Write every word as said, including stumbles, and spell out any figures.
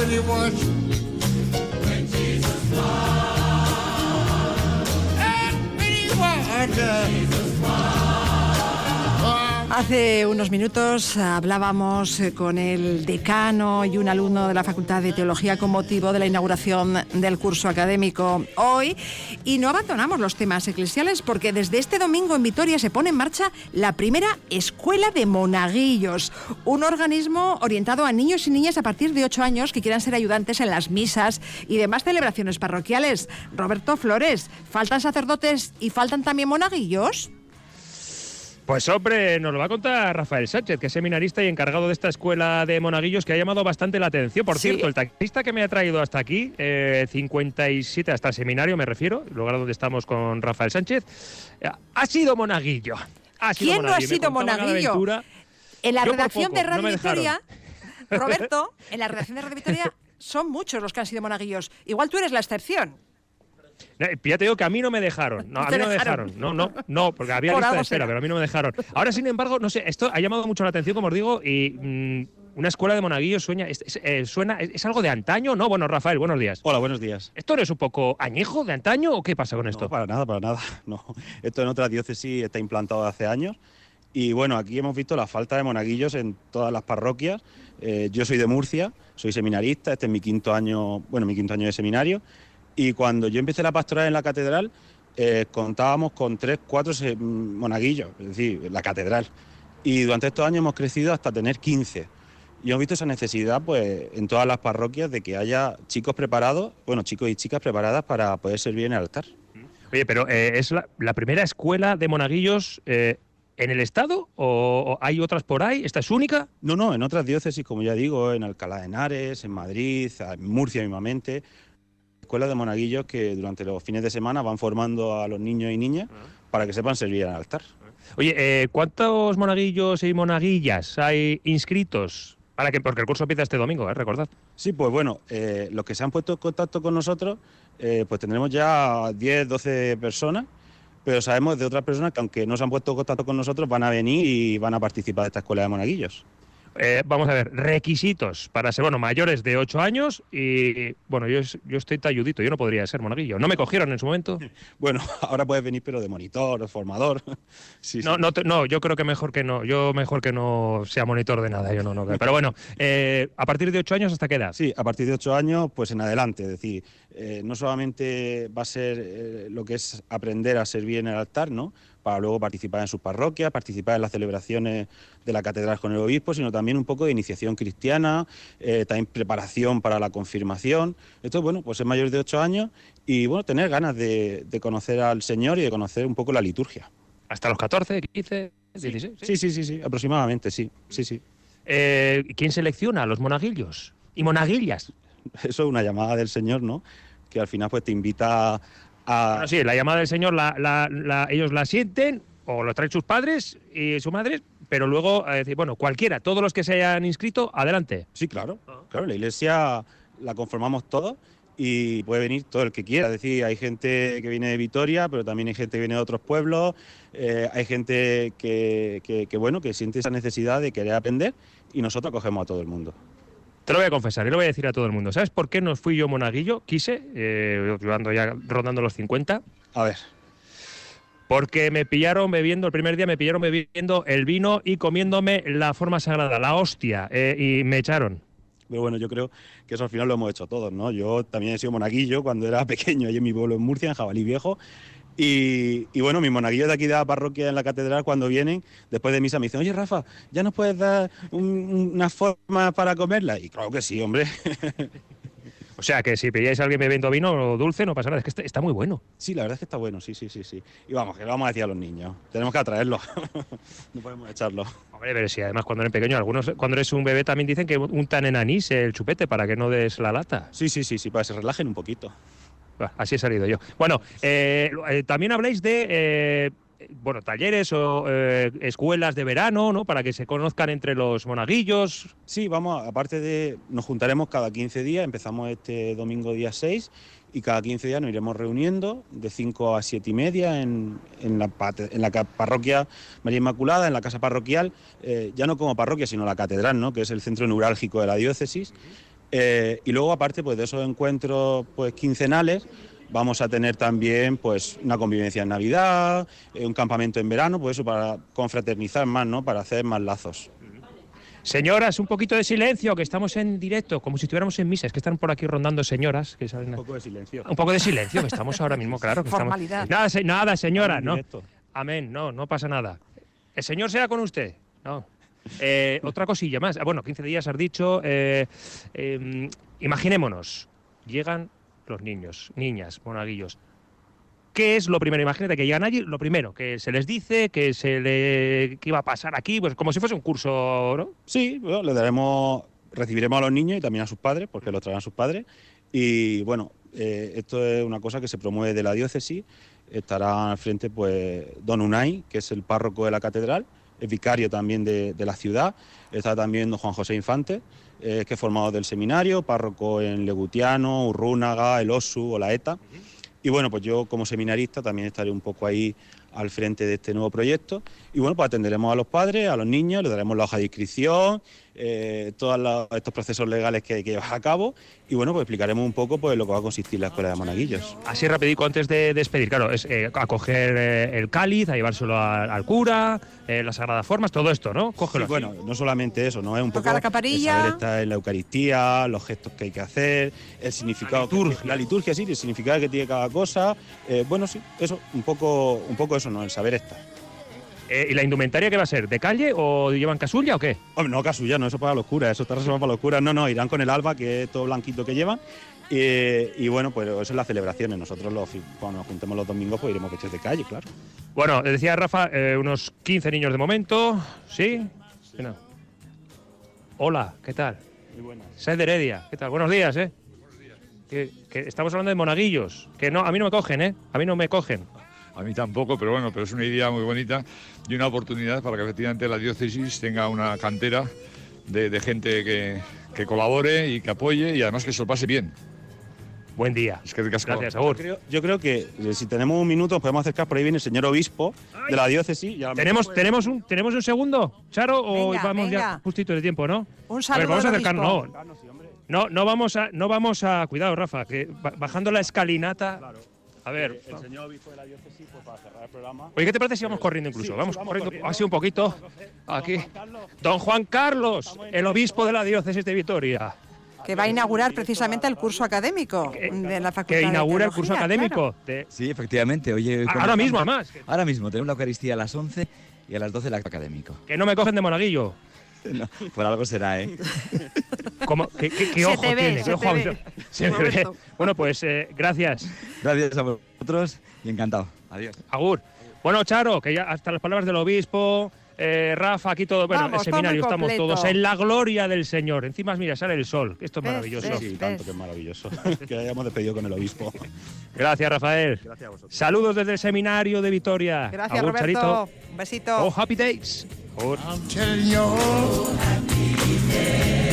pretty much. When Jesus walked, and when he walked, Jesus walked. Hace unos minutos hablábamos con el decano y un alumno de la Facultad de Teología con motivo de la inauguración del curso académico hoy, y no abandonamos los temas eclesiales porque desde este domingo en Vitoria se pone en marcha la primera Escuela de Monaguillos, un organismo orientado a niños y niñas a partir de ocho años que quieran ser ayudantes en las misas y demás celebraciones parroquiales. Roberto Flores, ¿faltan sacerdotes y faltan también monaguillos? Pues hombre, nos lo va a contar Rafael Sánchez, que es seminarista y encargado de esta escuela de monaguillos que ha llamado bastante la atención. Por ¿Sí? cierto, el taxista que me ha traído hasta aquí, eh, cincuenta y siete, hasta el seminario me refiero, el lugar donde estamos con Rafael Sánchez, eh, ha sido monaguillo. Ha sido ¿Quién monaguillo. no ha sido monaguillo? En la Yo por redacción poco, de Radio no me Vitoria, Roberto, en la redacción de Radio Vitoria son muchos los que han sido monaguillos. Igual tú eres la excepción. No, ya te digo que a mí no me dejaron. No, a mí no me dejaron. No, no, no, porque había Por lista de algo espera, será. pero a mí no me dejaron. Ahora, sin embargo, no sé, esto ha llamado mucho la atención, como os digo, y mmm, una escuela de monaguillos sueña, es, es, eh, suena, es, es algo de antaño, ¿no? Bueno, Rafael, buenos días. Hola, buenos días. ¿Esto no es un poco añejo de antaño o qué pasa con esto? No, para nada, para nada. No. Esto en otras diócesis está implantado hace años. Y bueno, aquí hemos visto la falta de monaguillos en todas las parroquias. Eh, yo soy de Murcia, soy seminarista, este es mi quinto año, bueno, mi quinto año de seminario. Y cuando yo empecé la pastoral en la catedral, eh, contábamos con tres, cuatro monaguillos, es decir, la catedral. Y durante estos años hemos crecido hasta tener quince. Y hemos visto esa necesidad, pues, en todas las parroquias de que haya chicos preparados, bueno, chicos y chicas preparadas para poder servir en el altar. Oye, pero eh, ¿es la, la primera escuela de monaguillos eh, en el Estado o, o hay otras por ahí? ¿Esta es única? No, no, en otras diócesis, como ya digo, en Alcalá de Henares, en Madrid, en Murcia mismamente, escuelas de monaguillos que durante los fines de semana van formando a los niños y niñas para que sepan servir en el altar. Oye, eh, ¿cuántos monaguillos y monaguillas hay inscritos? Para que, porque el curso empieza este domingo, ¿eh? Recordad. Sí, pues bueno, eh, los que se han puesto en contacto con nosotros, eh, pues tendremos ya diez, doce personas, pero sabemos de otras personas que aunque no se han puesto en contacto con nosotros, van a venir y van a participar de esta escuela de monaguillos. Eh, vamos a ver, requisitos para ser, bueno, mayores de ocho años y, bueno, yo, yo estoy talludito, yo no podría ser monaguillo. ¿No me cogieron en su momento? Bueno, ahora puedes venir, pero de monitor, de formador. Sí, no, sí. no, no, yo creo que mejor que no, yo mejor que no sea monitor de nada, yo no, no. Pero bueno, eh, ¿a partir de ocho años hasta qué edad? Sí, a partir de ocho años, pues en adelante, es decir, eh, no solamente va a ser eh, lo que es aprender a servir en el altar, ¿no?, para luego participar en sus parroquias, participar en las celebraciones de la catedral con el obispo, sino también un poco de iniciación cristiana, eh, también preparación para la confirmación. Esto, bueno, pues es mayor de ocho años y, bueno, tener ganas de, de conocer al Señor y de conocer un poco la liturgia. ¿Hasta los catorce, quince, dieciséis? Sí, sí, sí, sí, aproximadamente, sí, sí, sí. Eh, ¿Quién selecciona a los monaguillos y monaguillas? Eso es una llamada del Señor, ¿no?, que al final pues te invita a... Bueno, sí, la llamada del Señor, la, la, la, ellos la sienten o lo traen sus padres y sus madres, pero luego, a decir, bueno, cualquiera, todos los que se hayan inscrito, adelante. Sí, claro, claro, la iglesia la conformamos todos y puede venir todo el que quiera. Es decir, hay gente que viene de Vitoria, pero también hay gente que viene de otros pueblos, eh, hay gente que, que, que, bueno, que siente esa necesidad de querer aprender y nosotros acogemos a todo el mundo. Te lo voy a confesar y lo voy a decir a todo el mundo. ¿Sabes por qué no fui yo monaguillo? Quise, eh, yo ando ya rondando los cincuenta. A ver. Porque me pillaron bebiendo, el primer día me pillaron bebiendo el vino y comiéndome la forma sagrada, la hostia, eh, y me echaron. Pero bueno, yo creo que eso al final lo hemos hecho todos, ¿no? Yo también he sido monaguillo cuando era pequeño, allí en mi pueblo en Murcia, en Jabalí Viejo. Y, y bueno, mis monaguillos de aquí de la parroquia en la catedral, cuando vienen, después de misa, me dicen, oye, Rafa, ¿ya nos puedes dar un, una forma para comerla? Y claro que sí, hombre. O sea, que si pilláis a alguien bebiendo vino dulce, no pasa nada, es que está, está muy bueno. Sí, la verdad es que está bueno, sí, sí, sí, sí. Y vamos, que lo vamos a decir a los niños, tenemos que atraerlos, no podemos echarlo. Hombre, pero si además cuando eres pequeño, algunos cuando eres un bebé también dicen que untan en anís el chupete para que no des la lata. Sí, sí, sí, sí, para que se relajen un poquito. Así he salido yo. Bueno, eh, eh, también habláis de eh, bueno, talleres o eh, escuelas de verano, ¿no?, para que se conozcan entre los monaguillos. Sí, vamos, aparte de, nos juntaremos cada quince días, empezamos este domingo día seis y cada quince días nos iremos reuniendo de cinco a siete y media en, en, la, en la parroquia María Inmaculada, en la casa parroquial, eh, ya no como parroquia, sino la catedral, ¿no?, que es el centro neurálgico de la diócesis. Eh, y luego, aparte pues, de esos encuentros pues, quincenales, vamos a tener también pues, una convivencia en Navidad, eh, un campamento en verano, pues eso para confraternizar más, ¿no? Para hacer más lazos. Señoras, un poquito de silencio, que estamos en directo, como si estuviéramos en misa. Es que están por aquí rondando señoras. Que salen... Un poco de silencio. Un poco de silencio, que estamos ahora mismo, claro. Que estamos... Formalidad. Nada, se... nada, señora, ¿no? Directo. Amén, no, no pasa nada. ¿El señor sea con usted? No. Eh, otra cosilla más. Ah, bueno, quince días has dicho. Eh, eh, imaginémonos, llegan los niños, niñas, monaguillos. ¿Qué es lo primero? Imagínate que llegan allí, lo primero, que se les dice, que se le que iba a pasar aquí, pues como si fuese un curso, ¿no? Sí, bueno, le daremos, recibiremos a los niños y también a sus padres, porque los traerán sus padres. Y bueno, eh, esto es una cosa que se promueve de la diócesis. Estará al frente pues don Unai, que es el párroco de la catedral, es vicario también de, de la ciudad. Está también don Juan José Infante, eh, que es formado del seminario, párroco en Legutiano, Urrúnaga, El Osu, Olaeta. Y bueno, pues yo como seminarista también estaré un poco ahí al frente de este nuevo proyecto. Y bueno, pues atenderemos a los padres, a los niños, les daremos la hoja de inscripción, eh, todos los, estos procesos legales que hay que llevar a cabo. Y bueno, pues explicaremos un poco pues, lo que va a consistir la Escuela de Monaguillos. Así rapidico antes de despedir, claro, es eh, a coger eh, el cáliz, a llevárselo a, al cura, eh, las sagradas formas, todo esto, ¿no? Cógelo. Sí, bueno, no solamente eso, ¿no? Es un Tocar poco la caparilla. el saber estar en la Eucaristía, los gestos que hay que hacer, el significado, La liturgia. que, la liturgia, sí, el significado que tiene cada cosa. Eh, bueno, sí, eso, un poco, un poco eso, ¿no? El saber estar. Eh, ¿Y la indumentaria qué va a ser? ¿De calle o llevan casulla o qué? Hombre, no, casulla, no, eso para los curas, eso está reservado para los curas. No, no, irán con el alba, que es todo blanquito que llevan. Y, y bueno, pues eso es las celebraciones. Nosotros los, cuando nos juntemos los domingos, pues iremos vestidos de calle, claro. Bueno, decía Rafa, eh, unos quince niños de momento, ¿sí? Sí, no. Hola, ¿qué tal? Muy buenas. Saez de Heredia, ¿qué tal? Buenos días, ¿eh? Buenos días. Que, que estamos hablando de monaguillos, que no, a mí no me cogen, ¿eh? A mí no me cogen. A mí tampoco, pero bueno, pero es una idea muy bonita y una oportunidad para que efectivamente la diócesis tenga una cantera de, de gente que, que colabore y que apoye y además que se lo pase bien. Buen día. Es que de casco. Gracias, Yo Agur. creo, yo creo que eh, si tenemos un minuto, nos podemos acercar. Por ahí viene el señor obispo de la diócesis. Y a lo ¿Tenemos, mejor, ¿tenemos, un, ¿Tenemos un segundo, Charo, o Venga, vamos venga. ya justito de tiempo, no? Un A saludo ver, vamos a al acercarnos. obispo. No, no, no vamos a, no vamos a, cuidado, Rafa, que ba- bajando la escalinata. Claro. A ver. El señor obispo de la diócesis, pues para cerrar el programa. Oye, ¿qué te parece si vamos corriendo incluso? Sí, vamos, sí, vamos corriendo, corriendo. así un poquito. Aquí. Don Juan Carlos, el obispo de la diócesis de Vitoria, Que va a inaugurar precisamente el curso académico de la Facultad que inaugura de el curso Teología, académico. claro. de- Sí, efectivamente. Oye, Ahora comenzamos- mismo, además. Ahora mismo, tenemos la Eucaristía a las once y a las doce el acto académico. Que no me cogen de monaguillo. No, por algo será, ¿eh? ¿Cómo? ¿Qué, qué- qué Se ojo te ve, tiene? se ¿Qué ojo te ha- ve. se me ve. Roberto. Bueno, pues eh, gracias. Gracias a vosotros y encantado. Adiós. Agur. Bueno, Charo, que ya hasta las palabras del obispo, eh, Rafa, aquí todo, bueno, Vamos, el seminario, todo muy estamos completo. todos en la gloria del Señor. Encima, mira, sale el sol. Esto es ¿Ves? maravilloso. ¿Ves? Sí, tanto que es maravilloso. que hayamos despedido con el obispo. Gracias, Rafael. Gracias a vosotros. Saludos desde el seminario de Vitoria. Gracias, Agur, Roberto. Charito. Un besito. Oh, happy days. Agur. I'm telling you.